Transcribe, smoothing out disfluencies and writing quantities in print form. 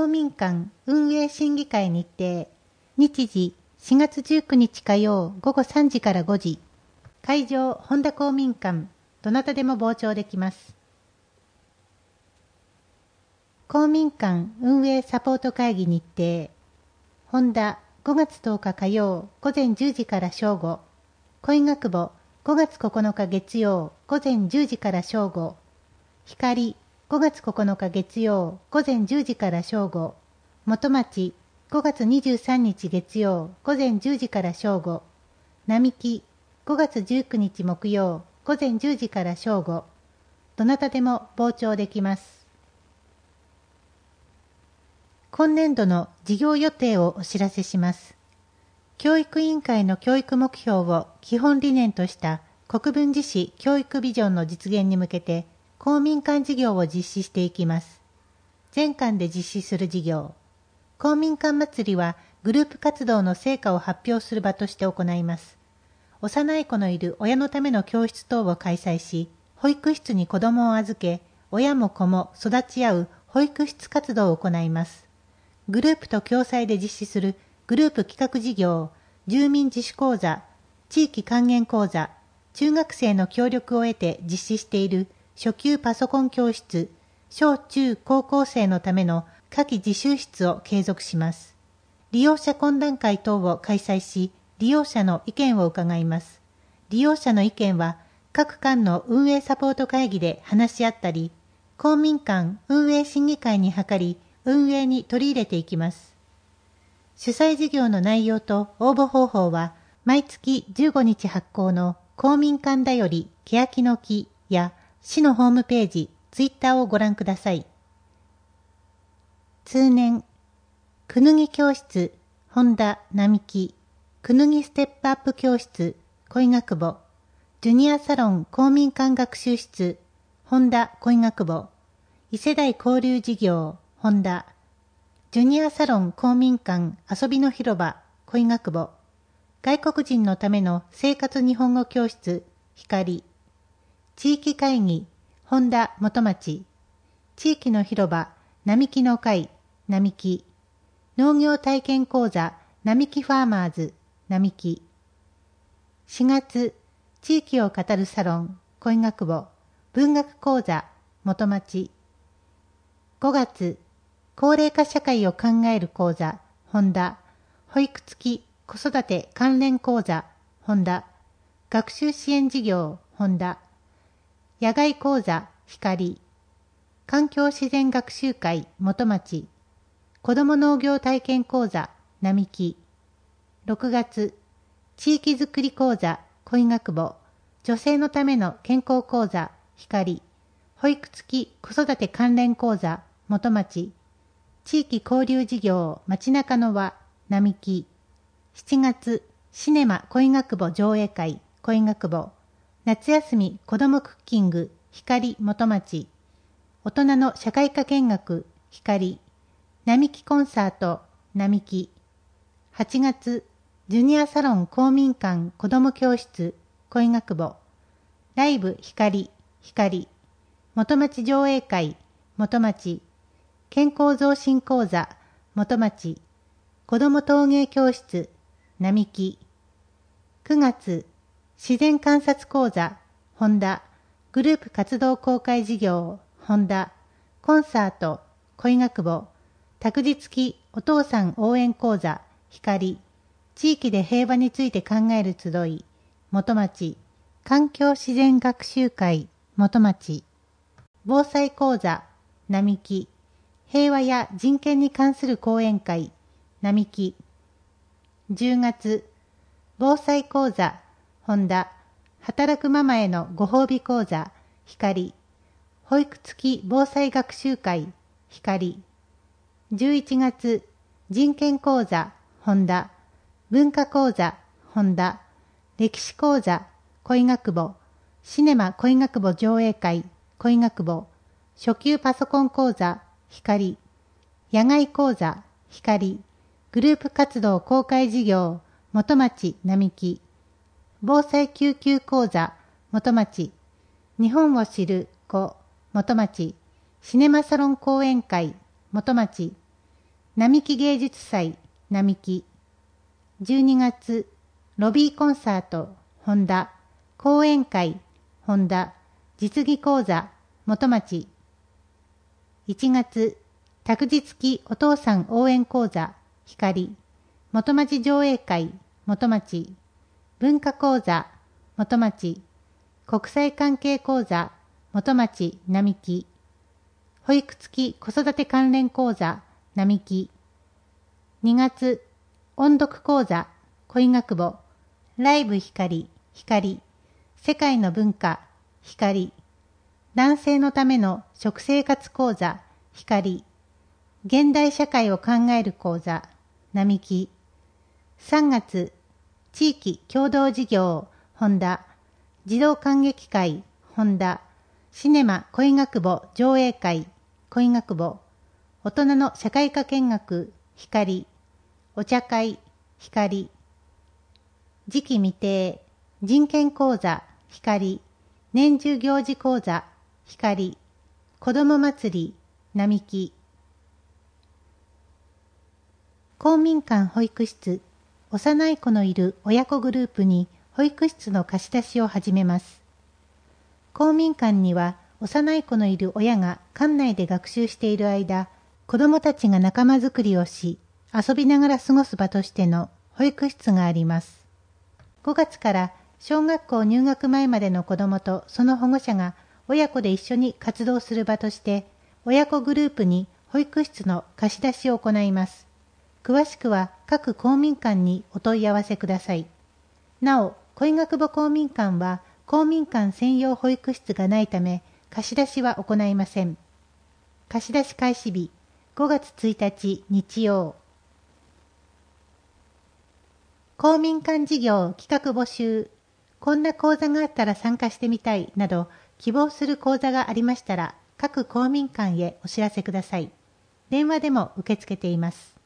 公民館運営審議会日程。日時4月19日火曜午後3時から5時。会場本田公民館。どなたでも傍聴できます。公民館運営サポート会議日程。本田5月10日火曜午前10時から正午。恋学部5月9日月曜午前10時から正午。光5月9日月曜午前10時から正午。元町5月23日月曜午前10時から正午。並木5月19日木曜午前10時から正午。どなたでも傍聴できます。今年度の事業予定をお知らせします。教育委員会の教育目標を基本理念とした国分寺市教育ビジョンの実現に向けて公民館事業を実施していきます。全館で実施する事業。公民館祭りはグループ活動の成果を発表する場として行います。幼い子のいる親のための教室等を開催し、保育室に子どもを預け、親も子も育ち合う保育室活動を行います。グループと共催で実施するグループ企画事業、住民自主講座、地域還元講座、中学生の協力を得て実施している初級パソコン教室、小中高校生のための夏季自習室を継続します。利用者懇談会等を開催し、利用者の意見を伺います。利用者の意見は各館の運営サポート会議で話し合ったり、公民館運営審議会に諮り、運営に取り入れていきます。主催事業の内容と応募方法は、毎月15日発行の公民館だより欅の木や市のホームページ、ツイッターをご覧ください。通年、くぬぎ教室、本田並木、くぬぎステップアップ教室、恋学部、ジュニアサロン公民館学習室、本田恋学部、異世代交流事業、本田、ジュニアサロン公民館遊びの広場、恋学部、外国人のための生活日本語教室、光、地域会議、本田元町、地域の広場、並木の会、並木、農業体験講座、並木ファーマーズ、並木。4月、地域を語るサロン、恋学部、文学講座、元町。5月、高齢化社会を考える講座、本田。保育付き子育て関連講座、本田。学習支援事業、本田。野外講座、光。環境自然学習会、元町。子ども農業体験講座、並木。6月、地域づくり講座、恋学部。女性のための健康講座、光。保育付き子育て関連講座、元町。地域交流事業、街中の輪、並木。7月、シネマ恋学部上映会、恋学部。夏休み子どもクッキング、光元町。大人の社会科見学、光。並木コンサート、並木。8月、ジュニアサロン公民館子ども教室、恋学部。ライブ光、光。元町上映会、元町。健康増進講座、元町。子ども陶芸教室、並木。9月、自然観察講座、本田。グループ活動公開事業、本田。コンサート、恋学部。託児付きお父さん応援講座、光。地域で平和について考える集い、元町。環境自然学習会、元町。防災講座、並木。平和や人権に関する講演会、並木。10月、防災講座、本田。働くママへのご褒美講座、光。保育付き防災学習会、光。11月、人権講座、本田。文化講座、本田。歴史講座、恋学部。シネマ恋学部上映会、恋学部。初級パソコン講座、光。野外講座、光。グループ活動公開事業、元町並木。防災救急講座、元町。日本を知る子、元町。シネマサロン講演会、元町。 並木芸術祭、並木。12月、ロビーコンサート、ホンダ。講演会、ホンダ。実技講座、元町。1月、託児付きお父さん応援講座、光。元町上映会、元町。文化講座、元町。国際関係講座、元町、並木。保育付き子育て関連講座、並木。2月、音読講座、恋学部。ライブ光、光。世界の文化、光。男性のための食生活講座、光。現代社会を考える講座、並木。3月、地域共同事業、ホンダ。児童観劇会、ホンダ。シネマ恋学部上映会、恋学部。大人の社会科見学、光。お茶会、光。時期未定、人権講座、光。年中行事講座、光。子ども祭り、並木。公民館保育室、幼い子のいる親子グループに保育室の貸し出しを始めます。公民館には幼い子のいる親が館内で学習している間、子どもたちが仲間づくりをし、遊びながら過ごす場としての保育室があります。5月から小学校入学前までの子どもとその保護者が親子で一緒に活動する場として、親子グループに保育室の貸し出しを行います。詳しくは各公民館にお問い合わせください。なお、恋学部公民館は公民館専用保育室がないため、貸し出しは行いません。貸し出し開始日、5月1日日曜。公民館事業企画募集。こんな講座があったら参加してみたいなど、希望する講座がありましたら、各公民館へお知らせください。電話でも受け付けています。